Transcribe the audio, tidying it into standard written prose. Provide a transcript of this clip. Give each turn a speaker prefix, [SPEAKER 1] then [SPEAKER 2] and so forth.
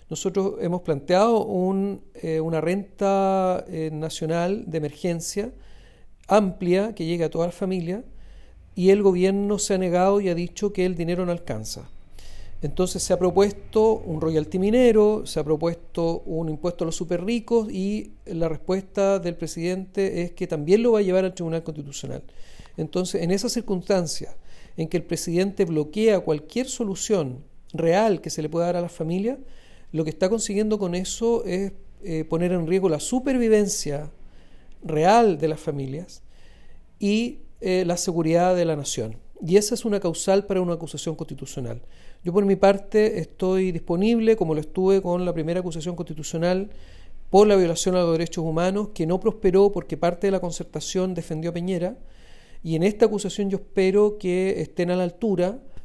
[SPEAKER 1] nosotros hemos planteado una renta nacional de emergencia amplia que llegue a todas las familias y el gobierno se ha negado y ha dicho que el dinero no alcanza. Entonces se ha propuesto un royalty minero, se ha propuesto un impuesto a los super ricos y la respuesta del presidente es que también lo va a llevar al Tribunal Constitucional. Entonces, en esas circunstancias en que el presidente bloquea cualquier solución real que se le pueda dar a las familias, lo que está consiguiendo con eso es poner en riesgo la supervivencia real de las familias y la seguridad de la nación. Y esa es una causal para una acusación constitucional. Yo por mi parte estoy disponible, como lo estuve con la primera acusación constitucional por la violación a los derechos humanos, que no prosperó porque parte de la concertación defendió a Piñera, y en esta acusación yo espero que estén a la altura